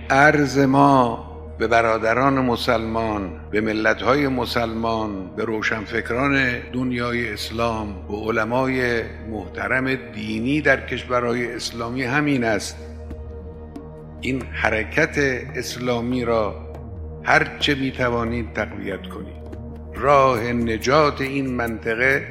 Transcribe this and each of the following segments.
عرض ما به برادران مسلمان، به ملت‌های مسلمان، به روشنفکران دنیای اسلام، به علمای محترم دینی در کشورهای اسلامی همین است: این حرکت اسلامی را هر چه می‌توانید تقویت کنید. راه نجات این منطقه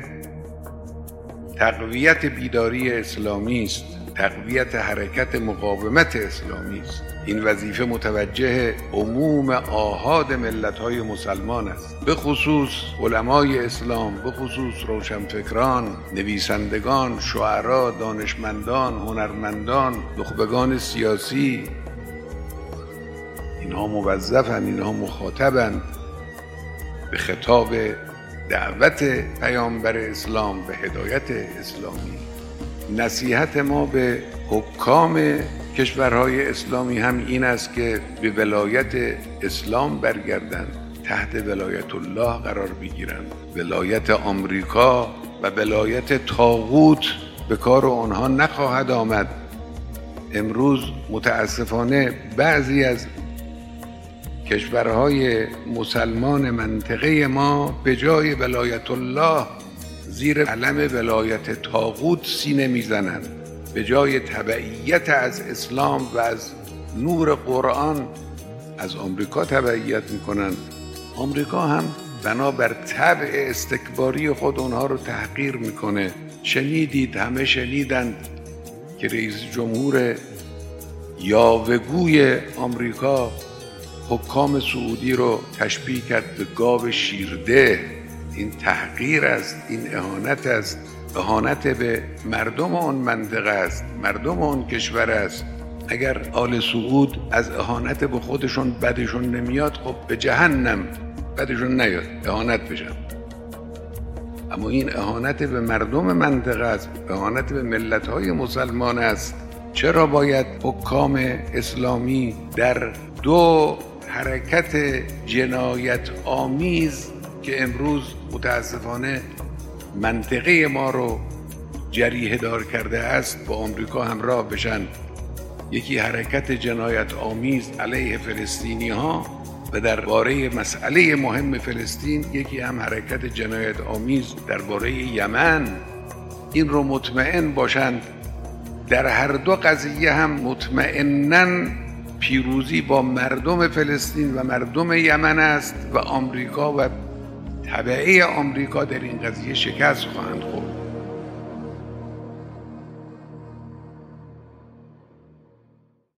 تقویت بیداری اسلامی است، تقویت حرکت مقاومت اسلامی است. این وظیفه متوجه عموم آحاد ملت‌های مسلمان است، به خصوص علمای اسلام، به خصوص روشنفکران، نویسندگان، شعرا، دانشمندان، هنرمندان، نخبگان سیاسی. اینها موظفند، اینها مخاطبند به خطاب دعوت پیامبر اسلام به هدایت اسلامی. نصیحت ما به حکام کشورهای اسلامی هم این است که به ولایت اسلام برگردند، تحت ولایت الله قرار بگیرند. ولایت آمریکا و ولایت طاغوت به کار آنها نخواهد آمد. امروز متاسفانه بعضی از کشورهای مسلمان منطقه ما به جای ولایت الله زیر علم ولایت طاغوت سینه میزنند. به جای تبعیت از اسلام و از نور قرآن از آمریکا تبعیت میکنند. آمریکا هم بنابر طبع استکباری خود اونها رو تحقیر میکنه. شنیدید، همه شنیدند که رئیس جمهور یاوه‌گوی آمریکا حکام سعودی رو تشبیه کرد به گاو شیرده. این تحقیر است، این اهانت است، اهانت به مردم آن منطقه است، مردم آن کشور است. اگر آل سعود از اهانت به خودشون بدشون نمیاد، خب به جهنم بدشون نیاد، اهانت بشن. اما این اهانت به مردم منطقه است، اهانت به ملت‌های مسلمان است. چرا باید حکام اسلامی در دو حرکت جنایت آمیز که امروز متاسفانه منطقه ما رو جریحه دار کرده است با آمریکا همراه بشن؟ یکی حرکت جنایت آمیز علیه فلسطینی ها و درباره مسئله مهم فلسطین، یکی هم حرکت جنایت آمیز درباره یمن. این رو مطمئن باشند در هر دو قضیه هم مطمئناً پیروزی با مردم فلسطین و مردم یمن است و آمریکا و تبعه آمریکا در این قضیه شکست خواهند خورد.